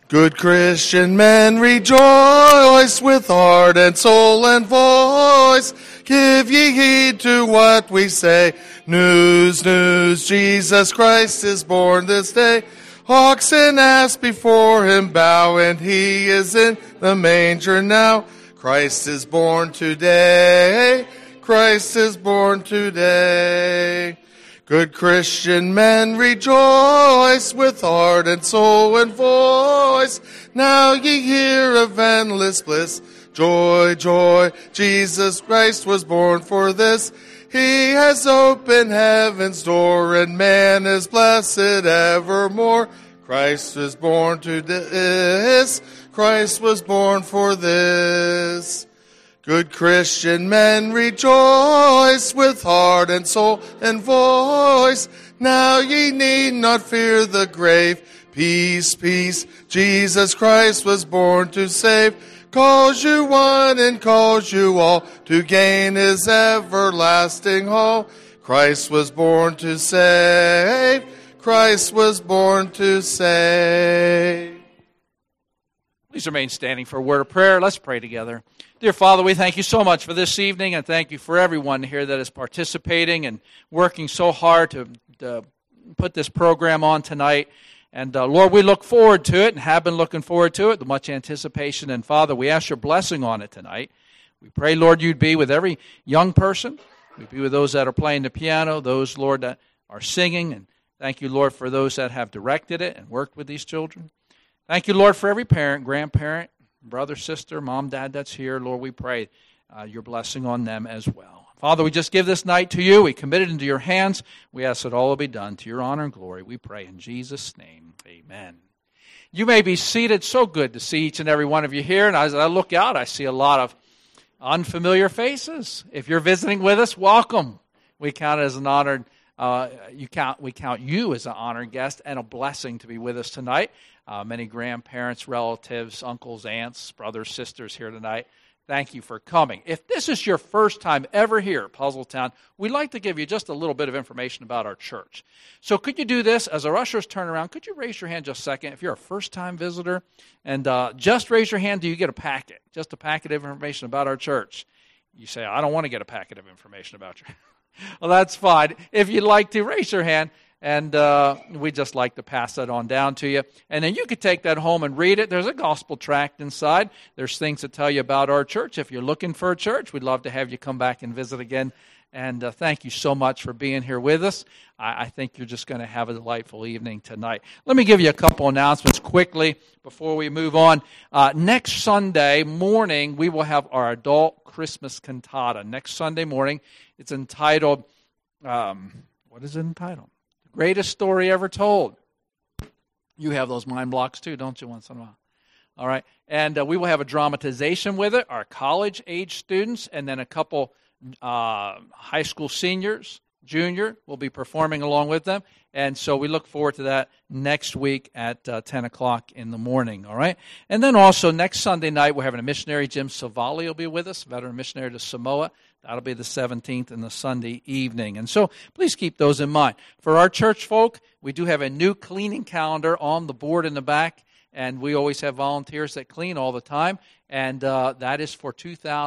Good Christian men, rejoice with heart and soul and voice. Give ye heed to what we say. News, news, Jesus Christ is born this day. Ox and ass before him bow, and he is in the manger now. Christ is born today. Christ is born today. Good Christian men, rejoice with heart and soul and voice. Now ye hear of endless bliss. Joy, joy, Jesus Christ was born for this. He has opened heaven's door, and man is blessed evermore. Christ was born to this. Christ was born for this. Good Christian men, rejoice with heart and soul and voice. Now ye need not fear the grave. Peace, peace, Jesus Christ was born to save. Calls you one and calls you all to gain his everlasting hall. Christ was born to save. Christ was born to save. Please remain standing for a word of prayer. Let's pray together. Dear Father, we thank you so much for this evening, and thank you for everyone here that is participating and working so hard to put this program on tonight. And Lord, we look forward to it and have been looking forward to it, with much anticipation. And Father, we ask your blessing on it tonight. We pray, Lord, you'd be with every young person. We'd be with those that are playing the piano, those, Lord, that are singing. And thank you, Lord, for those that have directed it and worked with these children. Thank you, Lord, for every parent, grandparent, brother, sister, mom, dad that's here. Lord, we pray your blessing on them as well. Father, we just give this night to you. We commit it into your hands. We ask that all will be done to your honor and glory. We pray in Jesus' name. Amen. You may be seated. So good to see each and every one of you here. And as I look out, I see a lot of unfamiliar faces. If you're visiting with us, welcome. We count it as an honored. We count you as an honored guest and a blessing to be with us tonight. Many grandparents, relatives, uncles, aunts, brothers, sisters here tonight. Thank you for coming. If this is your first time ever here at Puzzletown, we'd like to give you just a little bit of information about our church. So could you do this? As our ushers turn around, could you raise your hand just a second if you're a first-time visitor? And just raise your hand. Do you get a packet? Just a packet of information about our church. You say, I don't want to get a packet of information about you. Well, that's fine. If you'd like to, raise your hand. And we just like to pass that on down to you. And then you could take that home and read it. There's a gospel tract inside. There's things that tell you about our church. If you're looking for a church, we'd love to have you come back and visit again. And thank you so much for being here with us. I think you're just going to have a delightful evening tonight. Let me give you a couple announcements quickly before we move on. Next Sunday morning, we will have our adult Christmas cantata. Next Sunday morning, it's entitled, what is it entitled? Greatest Story Ever Told. You have those mind blocks too, don't you, once in a while? All right. And we will have a dramatization with it, our college-age students, and then a couple high school seniors, junior, will be performing along with them. And so we look forward to that next week at 10 o'clock in the morning, all right? And then also next Sunday night, we're having a missionary. Jim Savali will be with us, veteran missionary to Samoa. That'll be the 17th and the Sunday evening. And so please keep those in mind. For our church folk, we do have a new cleaning calendar on the board in the back, and we always have volunteers that clean all the time. And that is for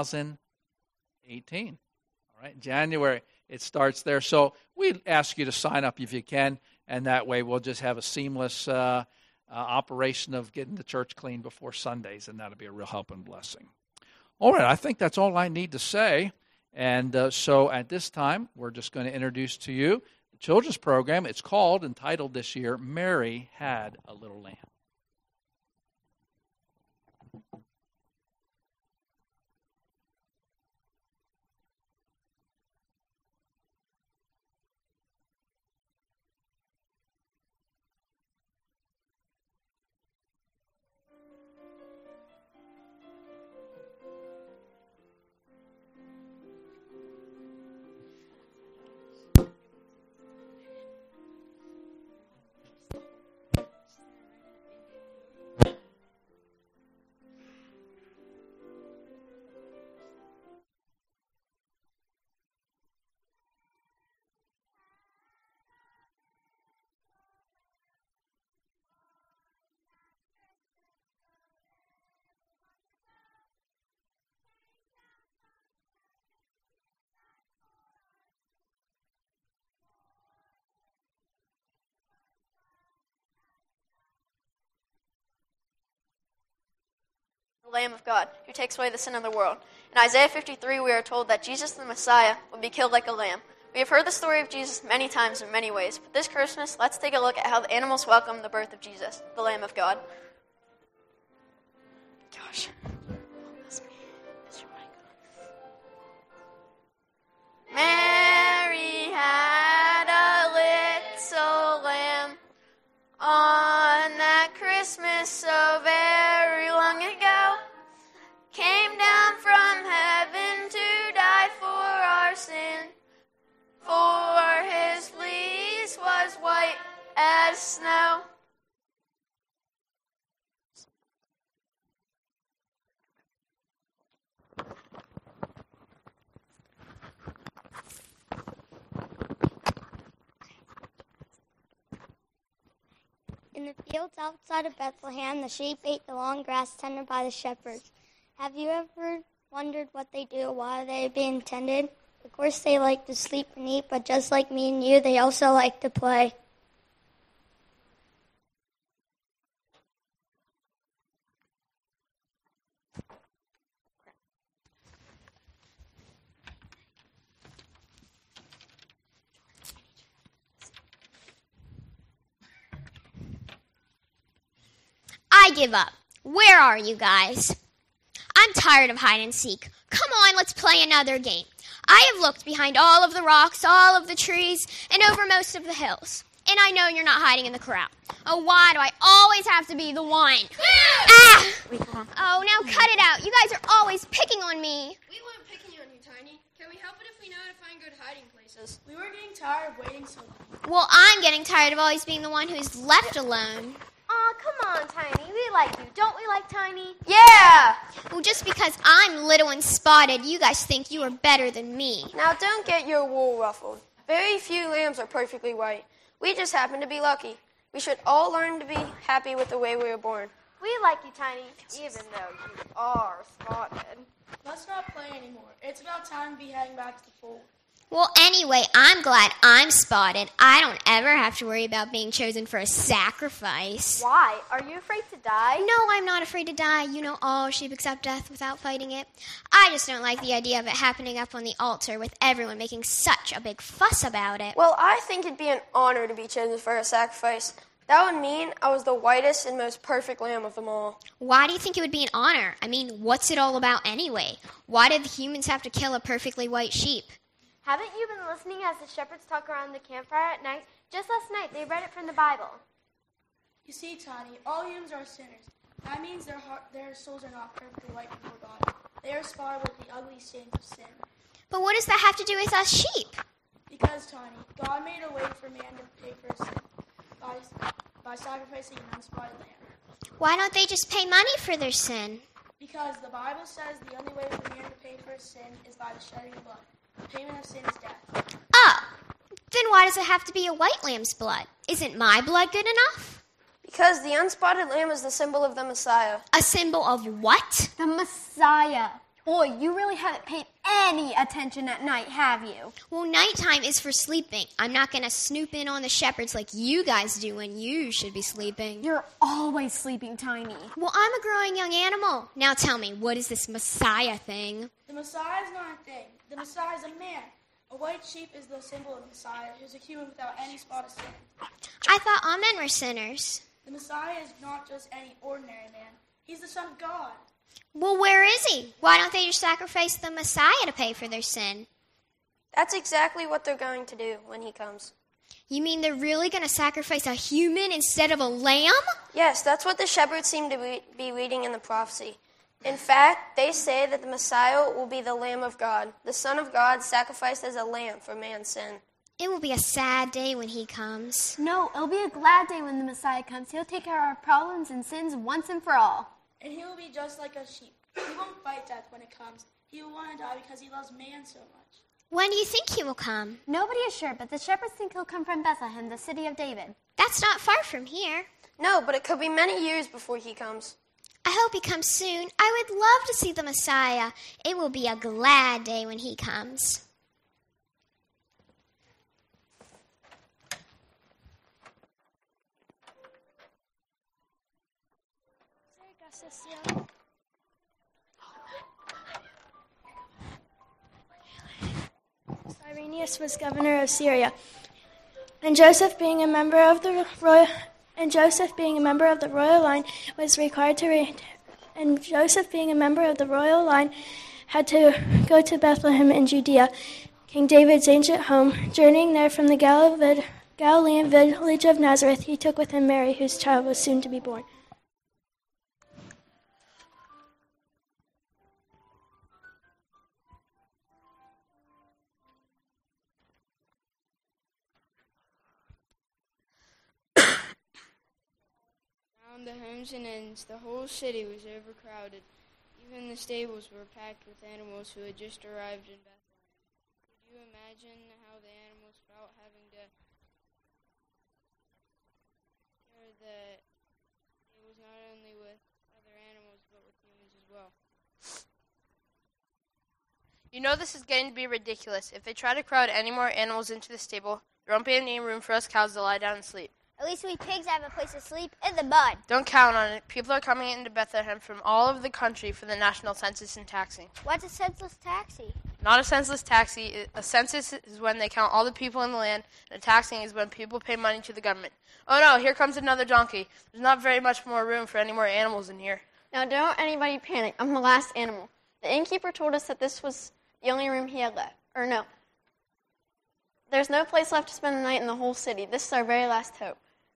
2018, all right? January, it starts there. So we ask you to sign up if you can, and that way we'll just have a seamless operation of getting the church clean before Sundays, and that'll be a real help and blessing. All right, I think that's all I need to say. And so at this time, we're just going to introduce to you the children's program. It's entitled this year, Mary Had a Little Lamb. the Lamb of God, who takes away the sin of the world. In Isaiah 53, we are told that Jesus the Messiah will be killed like a lamb. We have heard the story of Jesus many times in many ways, but this Christmas, let's take a look at how the animals welcome the birth of Jesus, the Lamb of God. Gosh. Mary had a little lamb on that Christmas so very long ago. Came down from heaven to die for our sin. For his fleece was white as snow. In the fields outside of Bethlehem, the sheep ate the long grass tended by the shepherds. Have you ever wondered what they do while they're being tended? Of course, they like to sleep and eat, but just like me and you, they also like to play. I give up. Where are you guys? I'm tired of hide and seek. Come on, let's play another game. I have looked behind all of the rocks, all of the trees, and over most of the hills. And I know you're not hiding in the crowd. Oh, why do I always have to be the one? Ah! Oh, now cut it out. You guys are always picking on me. We weren't picking on you, Tiny. Can we help it if we know how to find good hiding places? We were getting tired of waiting so long. Well, I'm getting tired of always being the one who's left alone. Aw, come on, Tiny. We like you. Don't we like Tiny? Yeah! Well, just because I'm little and spotted, you guys think you are better than me. Now, don't get your wool ruffled. Very few lambs are perfectly white. We just happen to be lucky. We should all learn to be happy with the way we were born. We like you, Tiny, even though you are spotted. Let's not play anymore. It's about time to be heading back to the fold. Well, anyway, I'm glad I'm spotted. I don't ever have to worry about being chosen for a sacrifice. Why? Are you afraid to die? No, I'm not afraid to die. You know, all sheep accept death without fighting it. I just don't like the idea of it happening up on the altar with everyone making such a big fuss about it. Well, I think it'd be an honor to be chosen for a sacrifice. That would mean I was the whitest and most perfect lamb of them all. Why do you think it would be an honor? I mean, what's it all about anyway? Why did the humans have to kill a perfectly white sheep? Haven't you been listening as the shepherds talk around the campfire at night? Just last night, they read it from the Bible. You see, Tiny, all humans are sinners. That means their souls are not perfectly white before God. They are spotted with the ugly stains of sin. But what does that have to do with us sheep? Because, Tiny, God made a way for man to pay for his sin by sacrificing an unspotted lamb. Why don't they just pay money for their sin? Because the Bible says the only way for man to pay for his sin is by the shedding of blood. The payment of sin is death. Oh, then why does it have to be a white lamb's blood? Isn't my blood good enough? Because the unspotted lamb is the symbol of the Messiah. A symbol of what? The Messiah. Boy, you really haven't paid any attention at night, have you? Well, nighttime is for sleeping. I'm not going to snoop in on the shepherds like you guys do when you should be sleeping. You're always sleeping, Tiny. Well, I'm a growing young animal. Now tell me, what is this Messiah thing? The Messiah is not a thing. The Messiah is a man. A white sheep is the symbol of the Messiah, who's a human without any spot of sin. I thought all men were sinners. The Messiah is not just any ordinary man. He's the Son of God. Well, where is he? Why don't they just sacrifice the Messiah to pay for their sin? That's exactly what they're going to do when he comes. You mean they're really going to sacrifice a human instead of a lamb? Yes, that's what the shepherds seem to be reading in the prophecy. In fact, they say that the Messiah will be the Lamb of God, the Son of God sacrificed as a lamb for man's sin. It will be a sad day when he comes. No, it'll be a glad day when the Messiah comes. He'll take care of our problems and sins once and for all. And he will be just like a sheep. He won't fight death when it comes. He will want to die because he loves man so much. When do you think he will come? Nobody is sure, but the shepherds think he'll come from Bethlehem, the city of David. That's not far from here. No, but it could be many years before he comes. I hope he comes soon. I would love to see the Messiah. It will be a glad day when he comes. Quirinius was governor of Syria. And Joseph, being a member of the royal line, was required to and Joseph, being a member of the royal line, had to go to Bethlehem in Judea, King David's ancient home. Journeying there from the Galilean village of Nazareth, he took with him Mary, whose child was soon to be born. Around the homes and inns, the whole city was overcrowded. Even the stables were packed with animals who had just arrived in Bethlehem. Could you imagine how the animals felt having to share the stables not only with other animals but with humans as well? You know this is getting to be ridiculous. If they try to crowd any more animals into the stable, there won't be any room for us cows to lie down and sleep. At least we pigs have a place to sleep in the mud. Don't count on it. People are coming into Bethlehem from all over the country for the national census and taxing. What's a senseless taxi? Not a senseless taxi. A census is when they count all the people in the land, and a taxing is when people pay money to the government. Oh no, here comes another donkey. There's not very much more room for any more animals in here. Now, don't anybody panic. I'm the last animal. The innkeeper told us that this was the only room he had left. Or no. There's no place left to spend the night in the whole city. This is our very last hope.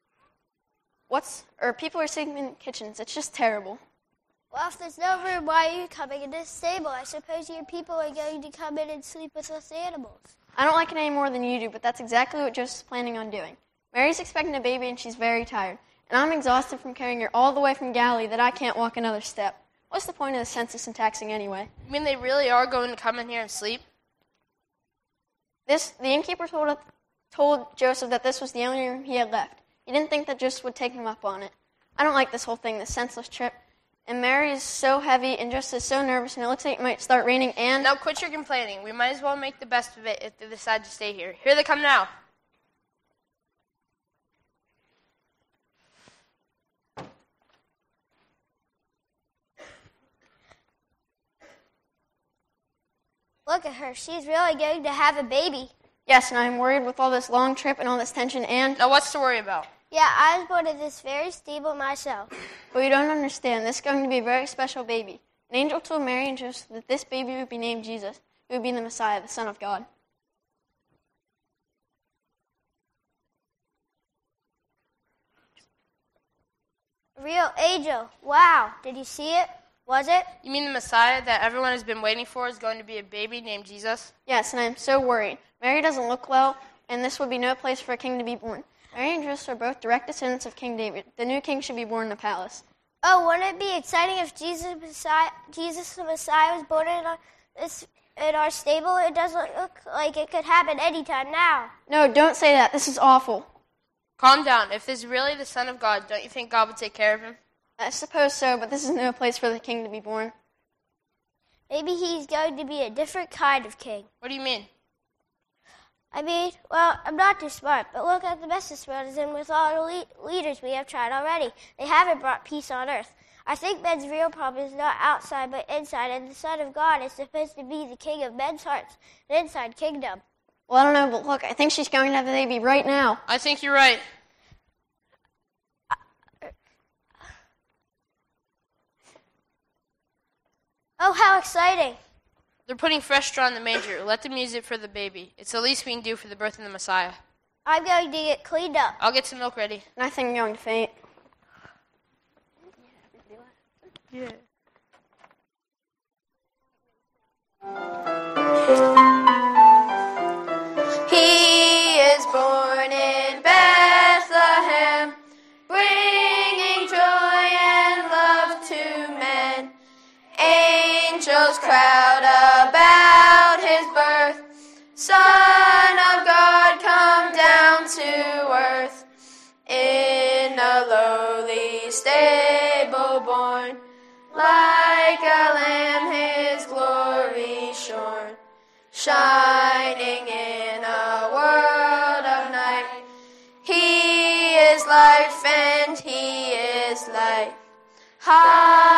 People are sleeping in kitchens. It's just terrible. Well, if there's no room, why are you coming in this stable? I suppose your people are going to come in and sleep with us animals. I don't like it any more than you do, but that's exactly what Joseph's planning on doing. Mary's expecting a baby, and she's very tired. And I'm exhausted from carrying her all the way from Galilee that I can't walk another step. What's the point of the census and taxing anyway? You mean they really are going to come in here and sleep? The innkeeper told Joseph that this was the only room he had left. He didn't think that Joseph would take him up on it. I don't like this whole thing, this senseless trip. And Mary is so heavy, and Joseph is so nervous, and it looks like it might start raining, and... Now quit your complaining. We might as well make the best of it if they decide to stay here. Here they come now. Look at her. She's really going to have a baby. Yes, and I'm worried with all this long trip and all this tension, and... Now what's to worry about? Yeah, I was born in this very stable myself. But you don't understand. This is going to be a very special baby. An angel told Mary and Joseph that this baby would be named Jesus. He would be the Messiah, the Son of God. A real angel. Wow. Did you see it? Was it? You mean the Messiah that everyone has been waiting for is going to be a baby named Jesus? Yes, and I'm so worried. Mary doesn't look well, and this would be no place for a king to be born. Mary and Joseph are both direct descendants of King David. The new king should be born in a palace. Oh, wouldn't it be exciting if Jesus the Messiah was born in our stable? It doesn't look like it could happen anytime now. No, don't say that. This is awful. Calm down. If this is really the Son of God, don't you think God would take care of him? I suppose so, but this is no place for the king to be born. Maybe he's going to be a different kind of king. What do you mean? Well, I'm not too smart, but look at the mess this world is in with all the leaders we have tried already. They haven't brought peace on earth. I think men's real problem is not outside but inside, and the Son of God is supposed to be the king of men's hearts, an inside kingdom. Well, I don't know, but look, I think she's going to have the baby right now. I think you're right. Oh, how exciting. They're putting fresh straw in the manger. Let them use it for the baby. It's the least we can do for the birth of the Messiah. I'm going to get cleaned up. I'll get some milk ready. And I think I'm going to faint. Yeah. He is born in Bethlehem, bringing joy and love to men. Angels crowd about his birth. Son of God, come down to earth. In a lowly stable born, like a lamb his glory shorn. Shining in a world of night. He is life and he is light.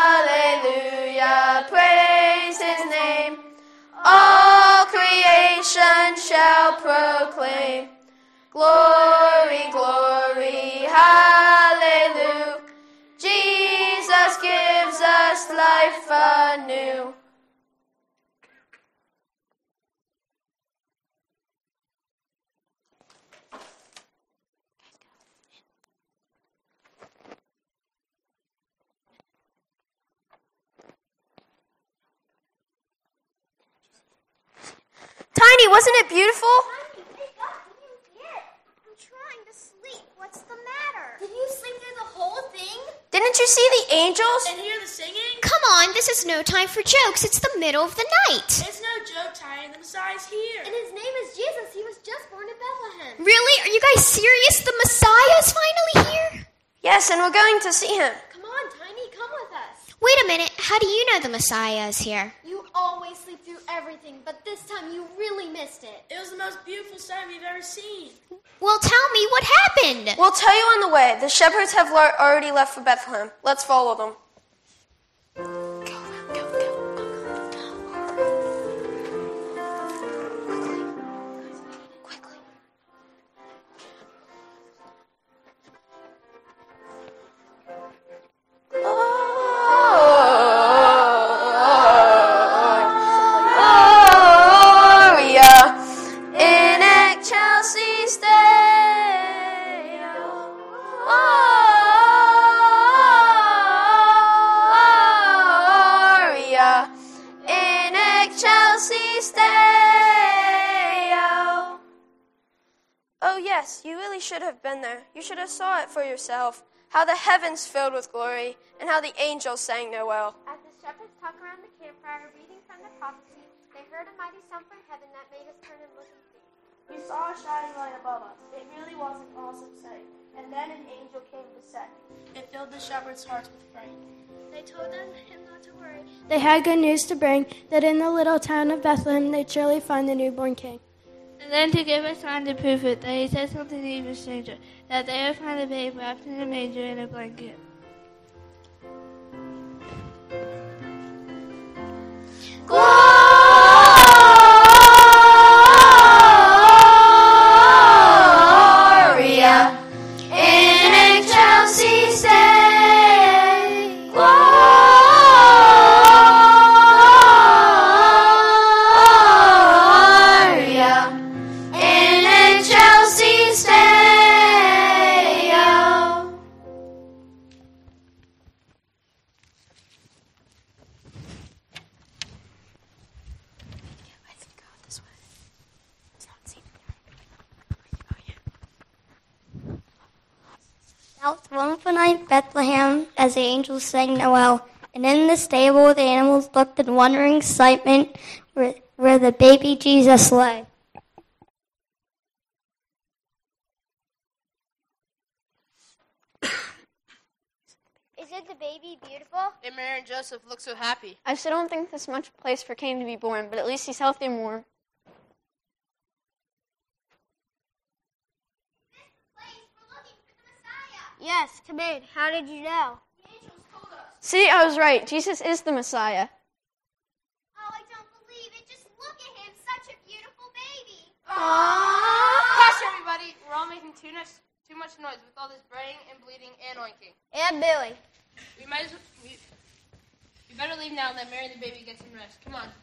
Hallelujah, praise his name. All creation nations shall proclaim. Glory, glory, hallelujah. Jesus gives us life anew. Tiny, wasn't it beautiful? Tiny, wake up. Can you hear? I'm trying to sleep. What's the matter? Did you sleep through the whole thing? Didn't you see the angels? And hear the singing? Come on, this is no time for jokes. It's the middle of the night. It's no joke, Tiny. The Messiah's here. And his name is Jesus. He was just born in Bethlehem. Really? Are you guys serious? The Messiah is finally here? Yes, and we're going to see him. Come on, Tiny, come with us. Wait a minute. How do you know the Messiah is here? You always sleep through everything, but this time you really missed it. It was the most beautiful sight we've ever seen. Well, tell me, what happened? We'll tell you on the way. The shepherds have already left for Bethlehem. Let's follow them. Should have been there. You should have saw it for yourself. How the heavens filled with glory, and how the angels sang Noel. As the shepherds talked around the campfire, reading from the prophecy, they heard a mighty sound from heaven that made us turn and look and see. We saw a shining light above us. It really was an awesome sight. And then an angel came to say, it filled the shepherds' hearts with fright. They told him not to worry. They had good news to bring, that in the little town of Bethlehem they'd surely find the newborn king. And then to give a sign to prove it, that he said something even stranger, that they would find a babe wrapped in a manger in a blanket. Gloria in excelsis Dei. Gloria in excelsis Deo. Now it's wonderful night in Bethlehem as the angels sang Noel. And in the stable the animals looked in wondering excitement where the baby Jesus lay. Isn't the baby beautiful? And Mary and Joseph look so happy. I still don't think this much place for Cain to be born, but at least he's healthy and warm. Yes, come in. How did you know? See, I was right. Jesus is the Messiah. Oh, I don't believe it. Just look at him. Such a beautiful baby. Hush, everybody. We're all making too much noise with all this braying and bleeding and oinking. And Billy. We better leave now and let Mary and the baby get some rest. Come on.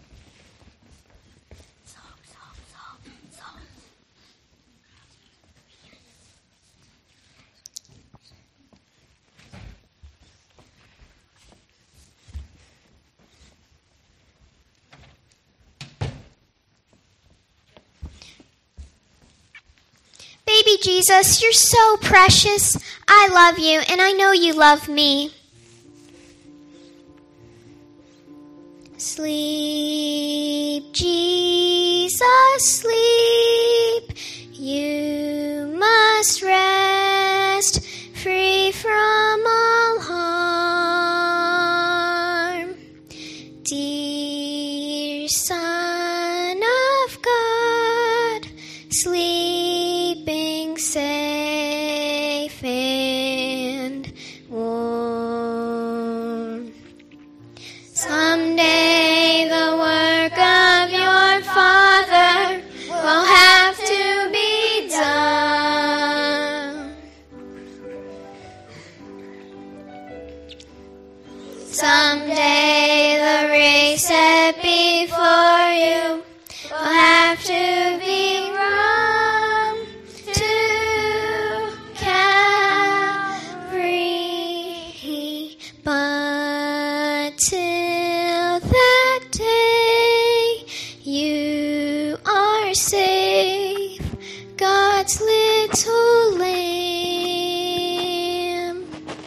Baby Jesus, you're so precious. I love you, and I know you love me. Sleep, Jesus, sleep. You must rest, free from all harm. Dear Son of God, sleeping safe and warm. Someday the work of your Father God's little lamb.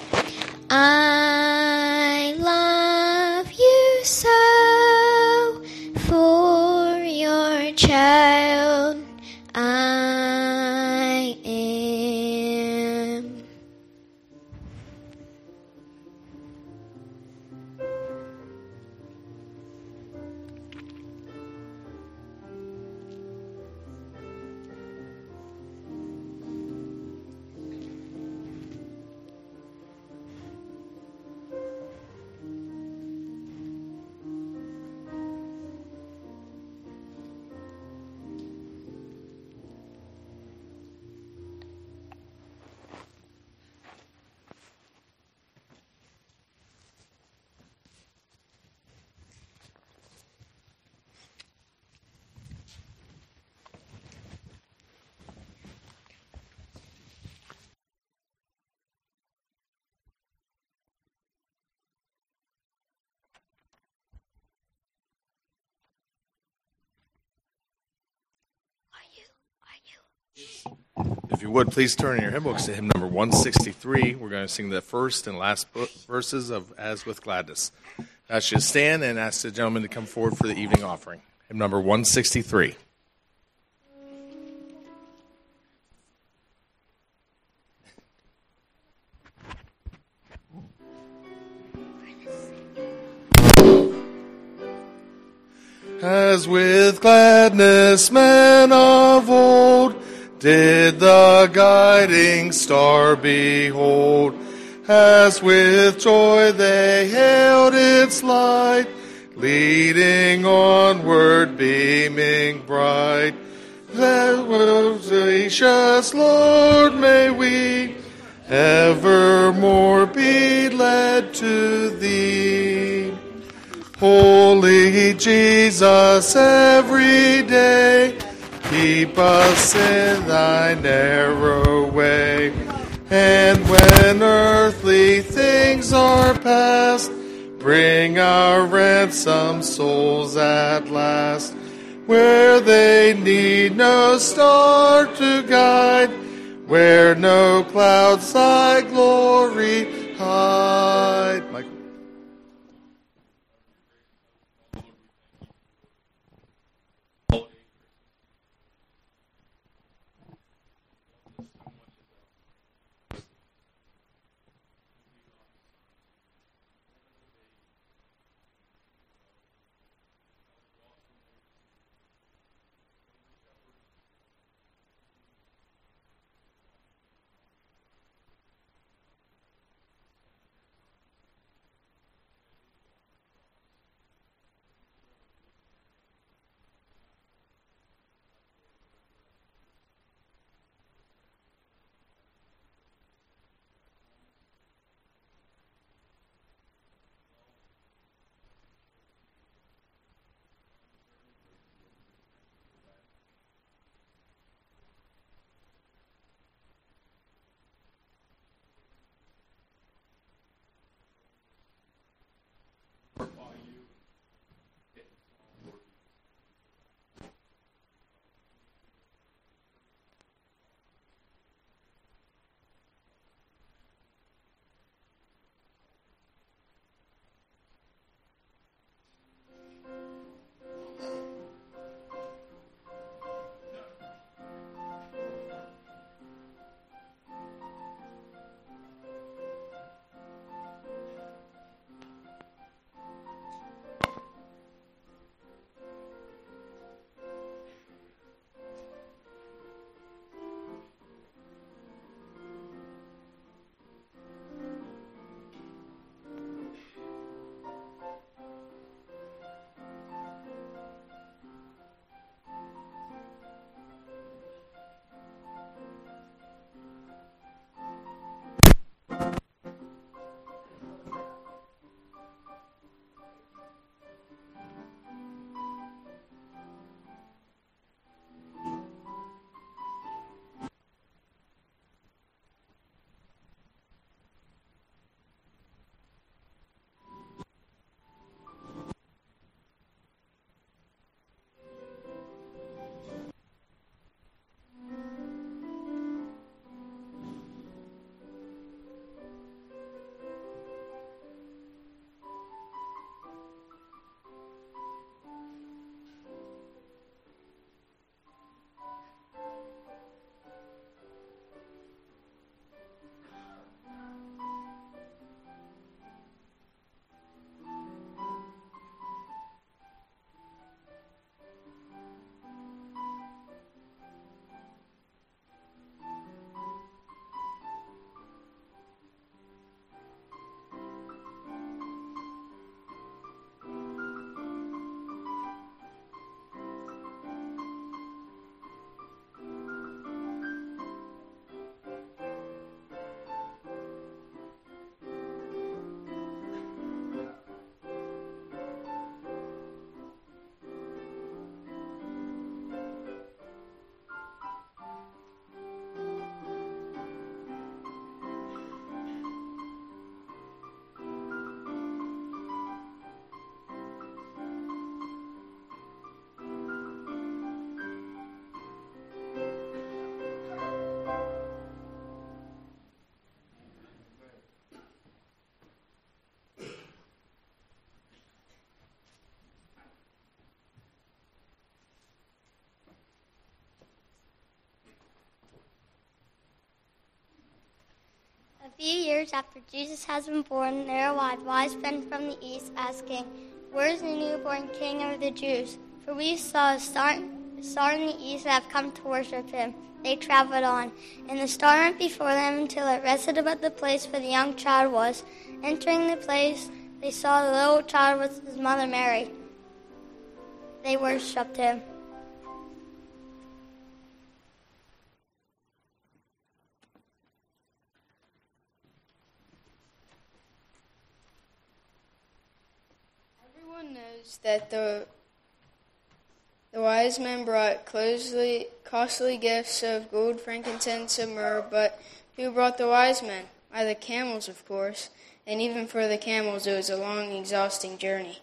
I love you so, for your child I am. If you would, please turn in your hymn books to hymn number 163. We're going to sing the first and last verses of As With Gladness. I should stand and ask the gentleman to come forward for the evening offering. Hymn number 163. As with gladness men of old did the guiding star behold, as with joy they hailed its light, leading onward, beaming bright. Gracious Lord, may we evermore be led to Thee. Holy Jesus, every day keep us in Thy narrow way. And when earthly things are past, bring our ransomed souls at last, where they need no star to guide, where no clouds Thy glory hide. Michael. A few years after Jesus has been born, there arrived wise men from the east, asking, "Where is the newborn King of the Jews? For we saw a star in the east and have come to worship him." They traveled on, and the star went before them until it rested above the place where the young child was. Entering the place, they saw the little child with his mother Mary. They worshipped him. Everyone knows that the wise men brought costly gifts of gold, frankincense, and myrrh, but who brought the wise men? Why, the camels, of course, and even for the camels it was a long, exhausting journey.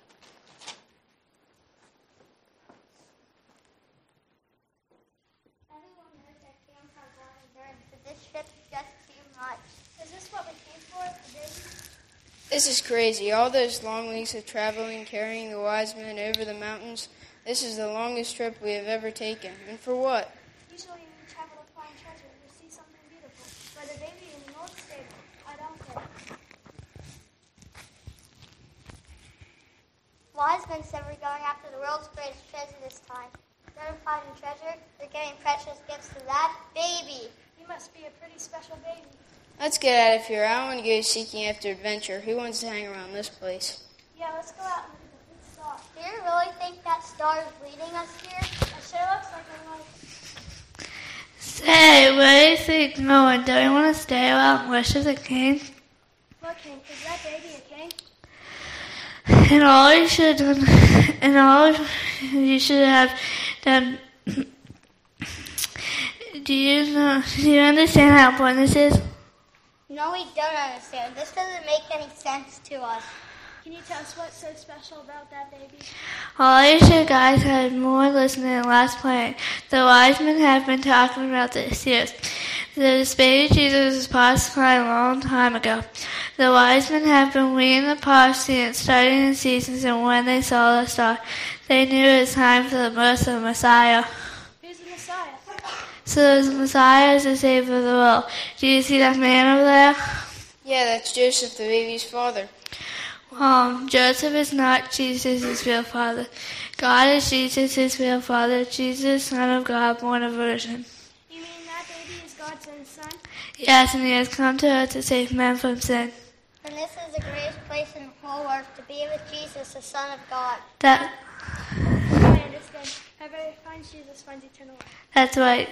Everyone knows that camels have long endurance, but this trip is just too much. Is this what we came for, the baby? This is crazy. All those long weeks of traveling, carrying the wise men over the mountains. This is the longest trip we have ever taken. And for what? Usually when we travel to find treasure, we see something beautiful. But a baby in an old stable, I don't get it. Wise men said we're going after the world's greatest treasure this time. Instead of finding treasure, they're giving precious gifts to that baby. He must be a pretty special baby. Let's get out of here. I want to go seeking after adventure. Who wants to hang around this place? Yeah, let's go out and look at the big star. Do you really think that star is leading us here? It sure looks like a light. Say, what do you think, Noah? Don't you want to stay out and worship the king? What king? Is that baby a king? And all you should have done, and all you should have done. Do you understand how important this is? No, we don't understand. This doesn't make any sense to us. Can you tell us what's so special about that baby? All you should guys had more listening than last playing. The wise men have been talking about this, yes. This baby Jesus was possibly a long time ago. The wise men have been reading the prophecy and studying the seasons, and when they saw the star, they knew it was time for the birth of the Messiah. Who's the Messiah? So the Messiah is the Savior of the world. Do you see that man over there? Yeah, that's Joseph, the baby's father. Joseph is not Jesus' real father. God is Jesus' real father. Jesus, Son of God, born of virgin. You mean that baby is God's own son? Yes, and he has come to earth to save men from sin. And this is the greatest place in the whole earth, to be with Jesus, the Son of God. I understand. Whoever finds Jesus finds eternal life. That's right.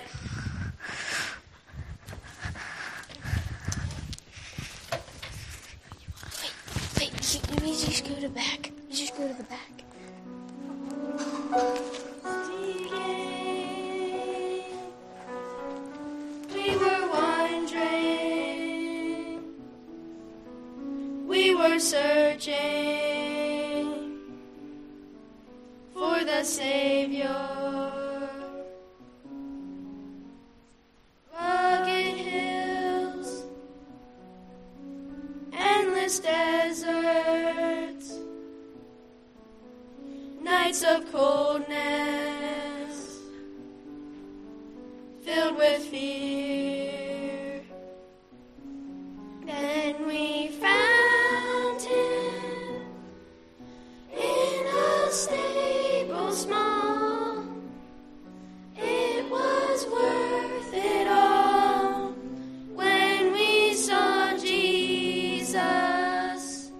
Wait, you just go to the back. You just go to the back. We were wondering, we were searching for the Savior. Rugged hills, endless deserts, nights of coldness, filled with fear. Then we found him in a stable small. It was worth it all when we saw Jesus.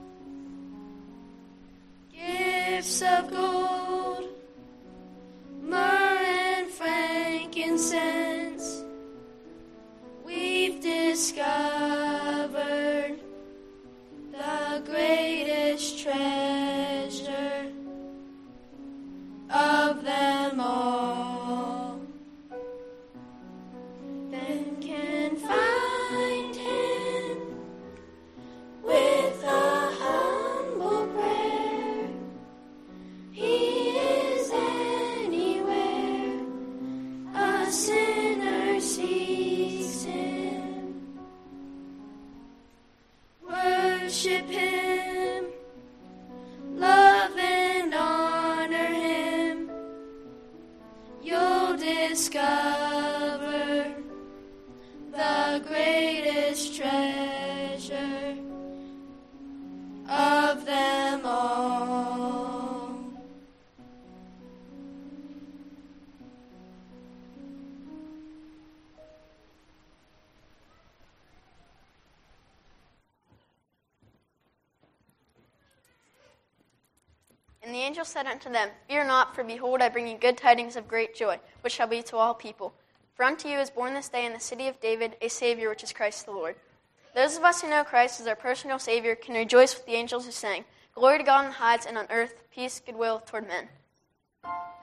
Gifts of gold, myrrh and frankincense, angel said unto them, Fear not, for behold, I bring you good tidings of great joy, which shall be to all people. For unto you is born this day in the city of David a Savior, which is Christ the Lord. Those of us who know Christ as our personal Savior can rejoice with the angels who sang, Glory to God in the highest, and on earth peace, goodwill toward men.